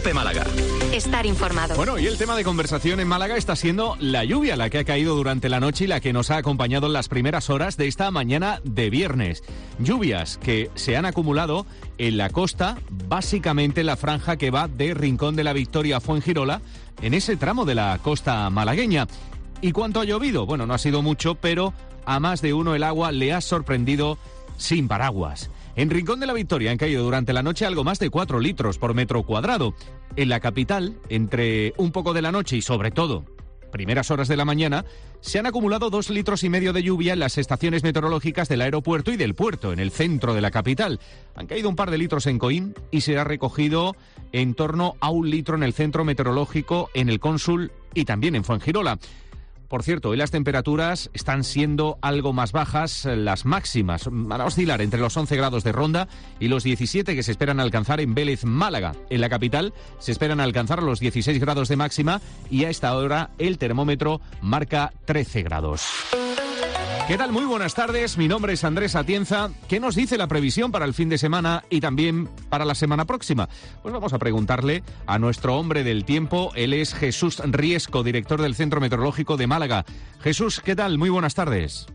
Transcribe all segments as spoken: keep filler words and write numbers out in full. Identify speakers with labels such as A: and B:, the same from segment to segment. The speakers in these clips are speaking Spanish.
A: COPE Málaga.
B: Estar informado.
C: Bueno, y el tema de conversación en Málaga está siendo la lluvia, la que ha caído durante la noche y la que nos ha acompañado en las primeras horas de esta mañana de viernes. Lluvias que se han acumulado en la costa, básicamente en la franja que va de Rincón de la Victoria a Fuengirola, en ese tramo de la costa malagueña. ¿Y cuánto ha llovido? Bueno, no ha sido mucho, pero a más de uno el agua le ha sorprendido sin paraguas. En Rincón de la Victoria han caído durante la noche algo más de cuatro litros por metro cuadrado. En la capital, entre un poco de la noche y sobre todo primeras horas de la mañana, se han acumulado dos litros y medio de lluvia en las estaciones meteorológicas del aeropuerto y del puerto, en el centro de la capital. Han caído un par de litros en Coín y se ha recogido en torno a un litro en el centro meteorológico, en el Cónsul y también en Fuengirola. Por cierto, hoy las temperaturas están siendo algo más bajas, las máximas van a oscilar entre los once grados de Ronda y los diecisiete que se esperan alcanzar en Vélez, Málaga. En la capital se esperan alcanzar los dieciséis grados de máxima y a esta hora el termómetro marca trece grados. ¿Qué tal? Muy buenas tardes, mi nombre es Andrés Atienza. ¿Qué nos dice la previsión para el fin de semana y también para la semana próxima? Pues vamos a preguntarle a nuestro hombre del tiempo. Él es Jesús Riesco, director del Centro Meteorológico de Málaga. Jesús, ¿qué tal? Muy buenas tardes.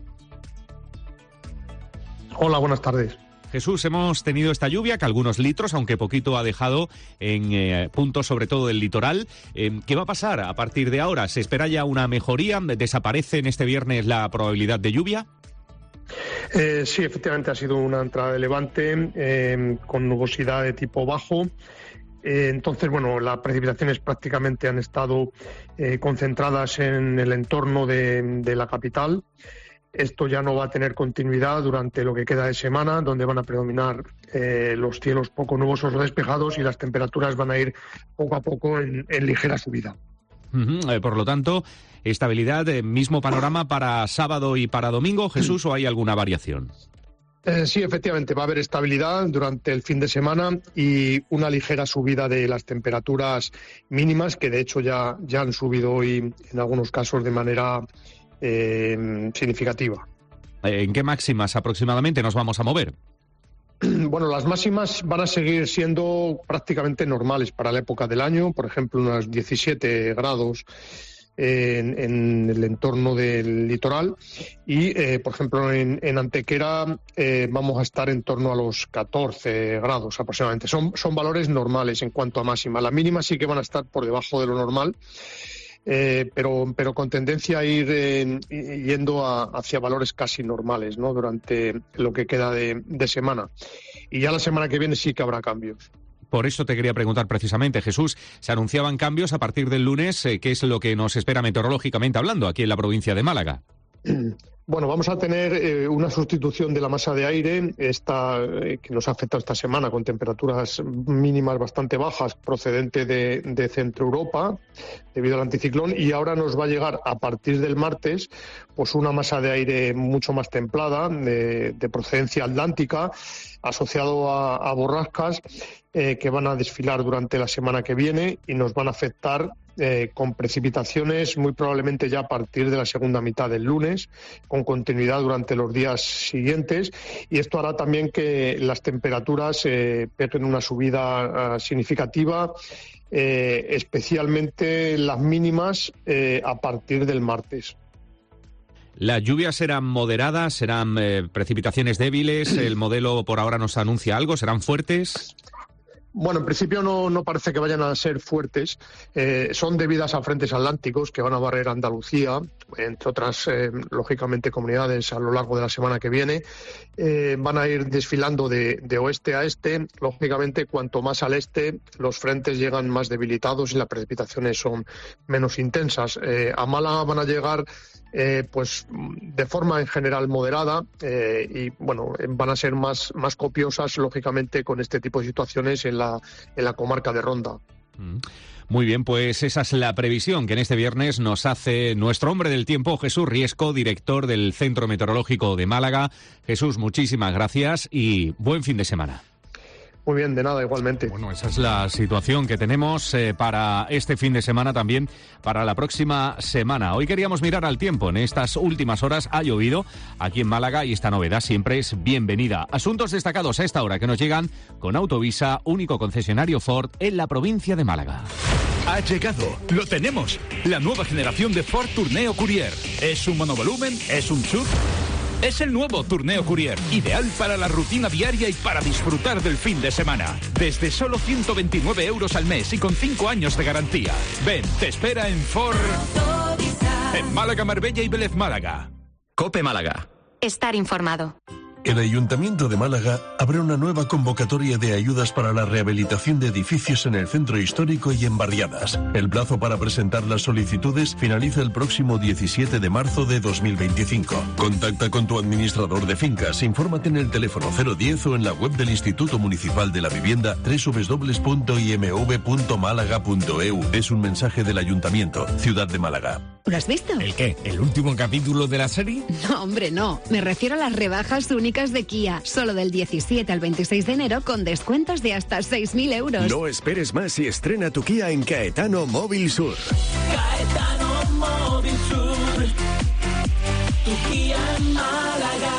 D: Hola, buenas tardes.
C: Jesús, hemos tenido esta lluvia que algunos litros, aunque poquito ha dejado en eh, puntos sobre todo del litoral. Eh, ¿Qué va a pasar a partir de ahora? ¿Se espera ya una mejoría? ¿Desaparece en este viernes la probabilidad de lluvia?
D: Eh, sí, efectivamente ha sido una entrada de levante eh, con nubosidad de tipo bajo. Eh, entonces, bueno, las precipitaciones prácticamente han estado eh, concentradas en el entorno de, de la capital. Esto ya no va a tener continuidad durante lo que queda de semana, donde van a predominar eh, los cielos poco nubosos o despejados y las temperaturas van a ir poco a poco en, en ligera subida.
C: Uh-huh. Eh, por lo tanto, estabilidad, eh, mismo panorama para sábado y para domingo, Jesús, ¿o hay alguna variación?
D: Eh, sí, efectivamente, va a haber estabilidad durante el fin de semana y una ligera subida de las temperaturas mínimas, que de hecho ya, ya han subido hoy en algunos casos de manera Eh, significativa.
C: ¿En qué máximas aproximadamente nos vamos a mover?
D: Bueno, las máximas van a seguir siendo prácticamente normales para la época del año, por ejemplo, unos diecisiete grados en, en el entorno del litoral y, eh, por ejemplo, en, en Antequera eh, vamos a estar en torno a los catorce grados aproximadamente. Son, son valores normales en cuanto a máxima. Las mínimas sí que van a estar por debajo de lo normal. Eh, pero, pero con tendencia a ir eh, yendo a, hacia valores casi normales, ¿no?, durante lo que queda de, de semana. Y ya la semana que viene sí que habrá cambios.
C: Por eso te quería preguntar precisamente, Jesús, se anunciaban cambios a partir del lunes, eh, ¿qué es lo que nos espera meteorológicamente hablando aquí en la provincia de Málaga?
D: Bueno, vamos a tener eh, una sustitución de la masa de aire esta, eh, que nos ha afectado esta semana con temperaturas mínimas bastante bajas procedente de, de Centro Europa debido al anticiclón, y ahora nos va a llegar a partir del martes pues una masa de aire mucho más templada de, de procedencia atlántica asociado a, a borrascas eh, que van a desfilar durante la semana que viene y nos van a afectar Eh, con precipitaciones muy probablemente ya a partir de la segunda mitad del lunes, con continuidad durante los días siguientes, y esto hará también que las temperaturas eh, peguen una subida uh, significativa, eh, especialmente las mínimas eh, a partir del martes.
C: ¿Las lluvias serán moderadas, serán eh, precipitaciones débiles? ¿El modelo por ahora nos anuncia algo? ¿Serán fuertes?
D: Bueno, en principio no, no parece que vayan a ser fuertes. Eh, son debidas a frentes atlánticos que van a barrer Andalucía, entre otras, eh, lógicamente, comunidades a lo largo de la semana que viene. Eh, van a ir desfilando de, de oeste a este. Lógicamente, cuanto más al este, los frentes llegan más debilitados y las precipitaciones son menos intensas. Eh, a Málaga van a llegar Eh, pues de forma en general moderada eh, y bueno, van a ser más, más copiosas lógicamente con este tipo de situaciones en la, en la comarca de Ronda.
C: Muy bien, pues esa es la previsión que en este viernes nos hace nuestro hombre del tiempo, Jesús Riesco, director del Centro Meteorológico de Málaga. Jesús, muchísimas gracias y buen fin de semana.
D: Muy bien, de nada, igualmente.
C: Bueno, esa es la situación que tenemos eh, para este fin de semana, también para la próxima semana. Hoy queríamos mirar al tiempo. En estas últimas horas ha llovido aquí en Málaga y esta novedad siempre es bienvenida. Asuntos destacados a esta hora que nos llegan con Autovisa, único concesionario Ford en la provincia de Málaga.
A: Ha llegado, lo tenemos, la nueva generación de Ford Tourneo Courier. ¿Es un monovolumen? ¿Es un S U V? Es el nuevo Tourneo Courier, ideal para la rutina diaria y para disfrutar del fin de semana. Desde solo ciento veintinueve euros al mes y con cinco años de garantía. Ven, te espera en Ford, en Málaga, Marbella y Vélez Málaga.
B: COPE Málaga.
E: Estar informado.
F: El Ayuntamiento de Málaga abre una nueva convocatoria de ayudas para la rehabilitación de edificios en el centro histórico y en barriadas. El plazo para presentar las solicitudes finaliza el próximo diecisiete de marzo de dos mil veinticinco. Contacta con tu administrador de fincas, infórmate en el teléfono cero diez o en la web del Instituto Municipal de la Vivienda doble u doble u doble u punto i m v punto málaga punto e u. Es un mensaje del Ayuntamiento, Ciudad de Málaga.
G: ¿Lo has visto?
H: ¿El qué? ¿El último capítulo de la serie?
G: No, hombre, no. Me refiero a las rebajas únicas de Kia. Solo del diecisiete al veintiséis de enero con descuentos de hasta seis mil euros.
I: No esperes más y estrena tu Kia en Caetano Móvil Sur.
J: Caetano Móvil Sur. Tu Kia en Málaga.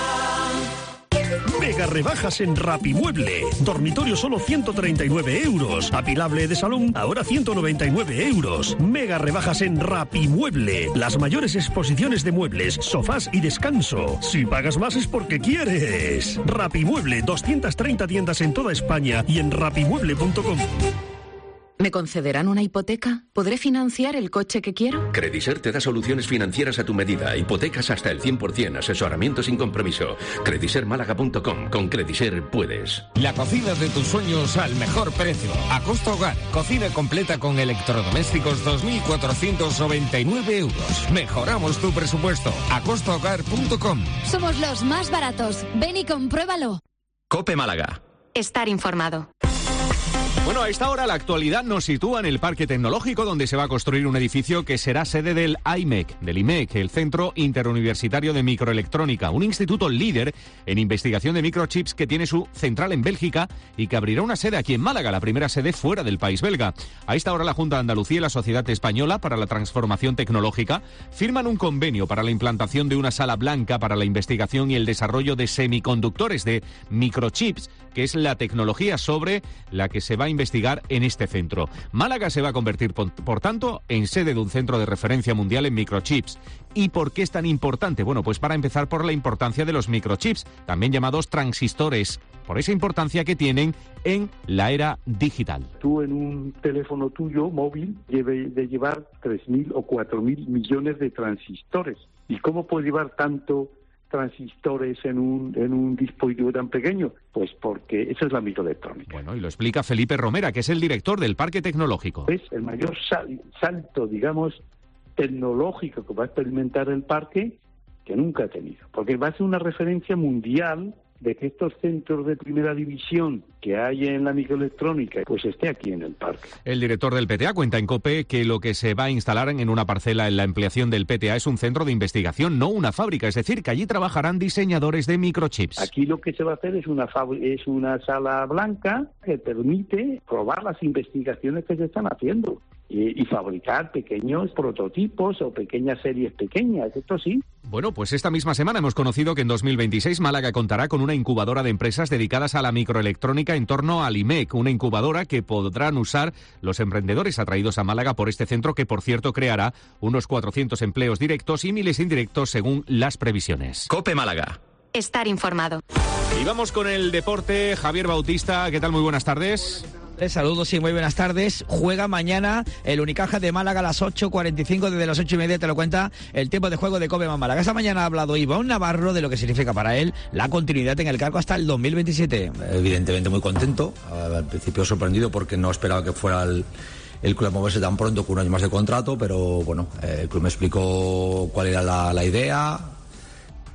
K: Mega rebajas en Rapimueble. Dormitorio solo ciento treinta y nueve euros. Apilable de salón ahora ciento noventa y nueve euros. Mega rebajas en Rapimueble. Las mayores exposiciones de muebles, sofás y descanso. Si pagas más es porque quieres. Rapimueble, doscientas treinta tiendas en toda España y en rapimueble punto com.
L: ¿Me concederán una hipoteca? ¿Podré financiar el coche que quiero?
M: Crediser te da soluciones financieras a tu medida, hipotecas hasta el cien por ciento, asesoramiento sin compromiso. crediser málaga punto com. Con Crediser puedes.
H: La cocina de tus sueños al mejor precio. Acosta Hogar, cocina completa con electrodomésticos, dos mil cuatrocientos noventa y nueve euros. Mejoramos tu presupuesto. acosta hogar punto com.
N: Somos los más baratos. Ven y compruébalo.
B: COPE Málaga.
E: Estar informado.
C: Bueno, a esta hora la actualidad nos sitúa en el Parque Tecnológico, donde se va a construir un edificio que será sede del I M E C, del I M E C, el Centro Interuniversitario de Microelectrónica, un instituto líder en investigación de microchips que tiene su central en Bélgica y que abrirá una sede aquí en Málaga, la primera sede fuera del país belga. A esta hora la Junta de Andalucía y la Sociedad Española para la Transformación Tecnológica firman un convenio para la implantación de una sala blanca para la investigación y el desarrollo de semiconductores, de microchips, que es la tecnología sobre la que se va a investigar en este centro. Málaga se va a convertir, por, por tanto, en sede de un centro de referencia mundial en microchips. ¿Y por qué es tan importante? Bueno, pues para empezar por la importancia de los microchips, también llamados transistores, por esa importancia que tienen en la era digital.
O: Tú en un teléfono tuyo móvil debe de llevar tres mil o cuatro mil millones de transistores. ¿Y cómo puede llevar tanto transistores en un en un dispositivo tan pequeño? Pues porque esa es la microelectrónica.
C: Bueno, y lo explica Felipe Romera, que es el director del Parque Tecnológico.
O: Es el mayor sal, salto, digamos, tecnológico que va a experimentar el parque que nunca ha tenido, porque va a ser una referencia mundial de que estos centros de primera división que hay en la microelectrónica, pues esté aquí en el parque.
C: El director del P T A cuenta en COPE que lo que se va a instalar en una parcela en la ampliación del P T A es un centro de investigación, no una fábrica, es decir, que allí trabajarán diseñadores de microchips.
O: Aquí lo que se va a hacer es una es una sala blanca que permite probar las investigaciones que se están haciendo y, y fabricar pequeños prototipos o pequeñas series pequeñas, esto sí.
C: Bueno, pues esta misma semana hemos conocido que en dos mil veintiséis Málaga contará con una incubadora de empresas dedicadas a la microelectrónica en torno al I M E C, una incubadora que podrán usar los emprendedores atraídos a Málaga por este centro, que por cierto creará unos cuatrocientos empleos directos y miles indirectos según las previsiones.
B: COPE Málaga.
E: Estar informado.
C: Y vamos con el deporte. Javier Bautista, ¿qué tal? Muy buenas tardes.
P: Saludos y muy buenas tardes. Juega mañana el Unicaja de Málaga a las ocho cuarenta y cinco, desde las ocho y media te lo cuenta el tiempo de juego de COPE Málaga. Esta mañana ha hablado Iván Navarro de lo que significa para él la continuidad en el cargo hasta el dos mil veintisiete.
Q: Evidentemente muy contento, al principio sorprendido porque no esperaba que fuera el, el club a moverse tan pronto con un año más de contrato, pero bueno, el club me explicó cuál era la, la idea.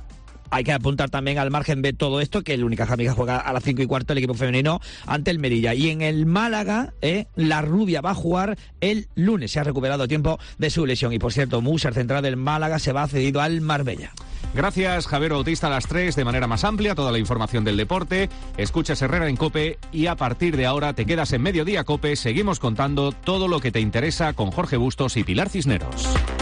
P: hay que apuntar también al margen de todo esto que el Unicaja amiga juega a las cinco y cuarto el equipo femenino ante el Melilla. Y en el Málaga, eh, la rubia va a jugar el lunes. Se ha recuperado tiempo de su lesión. Y por cierto, Musa, central del Málaga, se va cedido al Marbella.
C: Gracias, Javier Bautista. A las tres, de manera más amplia, toda la información del deporte. Escuchas Herrera en COPE y a partir de ahora te quedas en Mediodía COPE. Seguimos contando todo lo que te interesa con Jorge Bustos y Pilar Cisneros.